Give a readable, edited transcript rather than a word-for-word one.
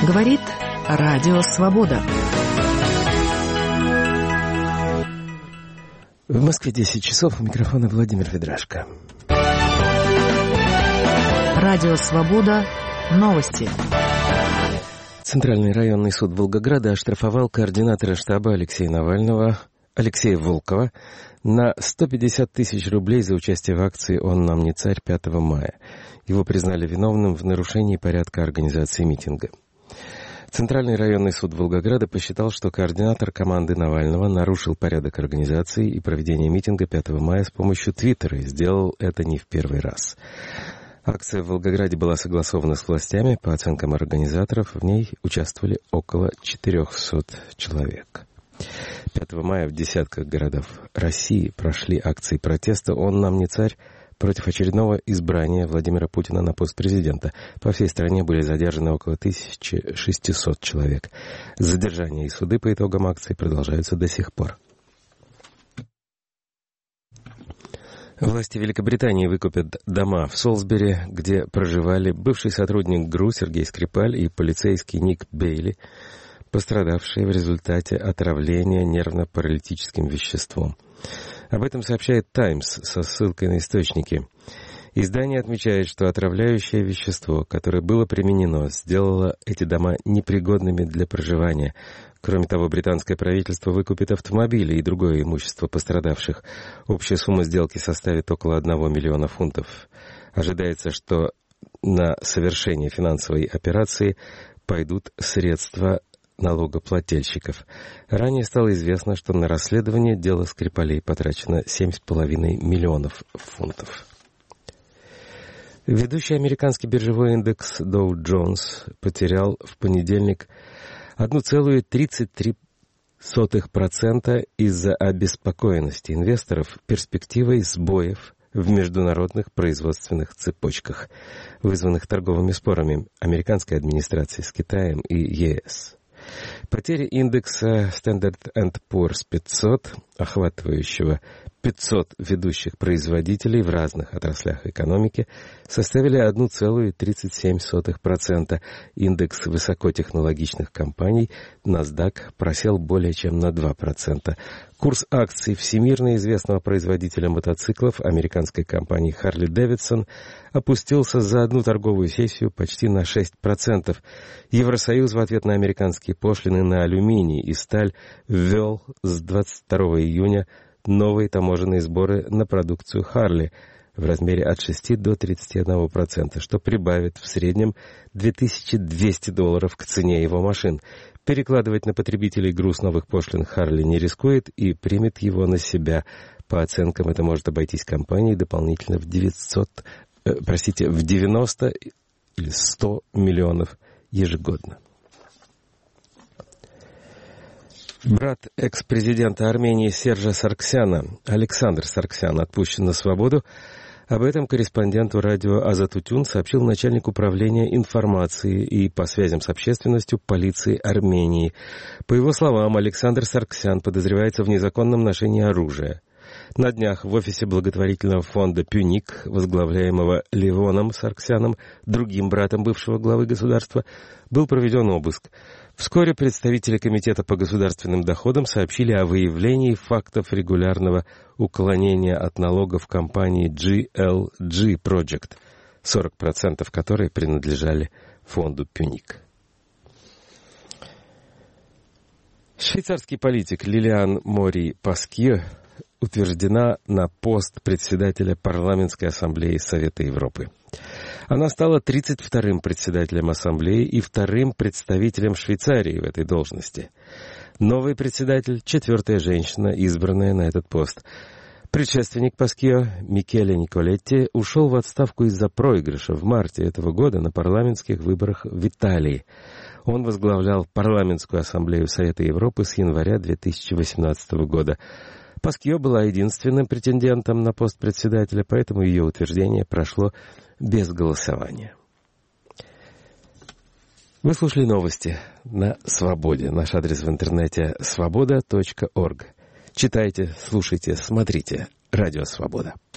Говорит Радио Свобода. В Москве 10 часов. У микрофона Владимир Ведрашко. Радио Свобода. Новости. Центральный районный суд Волгограда оштрафовал координатора штаба Алексея Навального Алексея Волкова на 150 тысяч рублей за участие в акции «Он нам не царь» 5 мая. Его признали виновным в нарушении порядка организации митинга. Центральный районный суд Волгограда посчитал, что координатор команды Навального нарушил порядок организации и проведения митинга 5 мая с помощью Твиттера и сделал это не в первый раз. Акция в Волгограде была согласована с властями. По оценкам организаторов, в ней участвовали около 400 человек. 5 мая в десятках городов России прошли акции протеста «Он нам не царь» против очередного избрания Владимира Путина на пост президента. По всей стране были задержаны около 1600 человек. Задержания и суды по итогам акции продолжаются до сих пор. Власти Великобритании выкупят дома в Солсбери, где проживали бывший сотрудник ГРУ Сергей Скрипаль и полицейский Ник Бейли, пострадавшие в результате отравления нервно-паралитическим веществом. Об этом сообщает «Таймс» со ссылкой на источники. Издание отмечает, что отравляющее вещество, которое было применено, сделало эти дома непригодными для проживания. Кроме того, британское правительство выкупит автомобили и другое имущество пострадавших. Общая сумма сделки составит около 1 миллиона фунтов. Ожидается, что на совершение финансовой операции пойдут средства налогоплательщиков. Ранее стало известно, что на расследование дела Скрипалей потрачено 7,5 миллионов фунтов. Ведущий американский биржевой индекс Dow Jones потерял в понедельник 1,33% из-за обеспокоенности инвесторов перспективой сбоев в международных производственных цепочках, вызванных торговыми спорами американской администрации с Китаем и ЕС. Потери индекса Standard & Poor's 500, охватывающего 500 ведущих производителей в разных отраслях экономики, составили 1,37%. Индекс высокотехнологичных компаний NASDAQ просел более чем на 2%. Курс акций всемирно известного производителя мотоциклов американской компании Harley Davidson опустился за одну торговую сессию почти на 6%. Евросоюз в ответ на американские пошлины на алюминий и сталь ввел с 22 июня новые таможенные сборы на продукцию Harley в размере от 6 до 31%, что прибавит в среднем $2200 к цене его машин. Перекладывать на потребителей груз новых пошлин Harley не рискует и примет его на себя. По оценкам, это может обойтись компании дополнительно в 90 или 100 миллионов ежегодно. Брат экс-президента Армении Сержа Саргсяна, Александр Саргсян, отпущен на свободу. Об этом корреспонденту радио «Азатутюн» сообщил начальник управления информации и по связям с общественностью полиции Армении. По его словам, Александр Саргсян подозревается в незаконном ношении оружия. На днях в офисе благотворительного фонда «Пюник», возглавляемого Левоном Саргсяном, другим братом бывшего главы государства, был проведен обыск. Вскоре представители Комитета по государственным доходам сообщили о выявлении фактов регулярного уклонения от налогов компании GLG Project, 40% которой принадлежали фонду «Пюник». Швейцарский политик Лилиан Мори Паскье утверждена на пост председателя Парламентской ассамблеи Совета Европы. Она стала 32-м председателем ассамблеи и 2-м представителем Швейцарии в этой должности. Новый председатель – 4-я женщина, избранная на этот пост. Предшественник Паскье, Микеле Николетти, ушел в отставку из-за проигрыша в марте этого года на парламентских выборах в Италии. Он возглавлял Парламентскую ассамблею Совета Европы с января 2018 года. Паскье была единственным претендентом на пост председателя, поэтому ее утверждение прошло без голосования. Вы слушали новости на Свободе. Наш адрес в интернете svoboda.org. Читайте, слушайте, смотрите. Радио Свобода.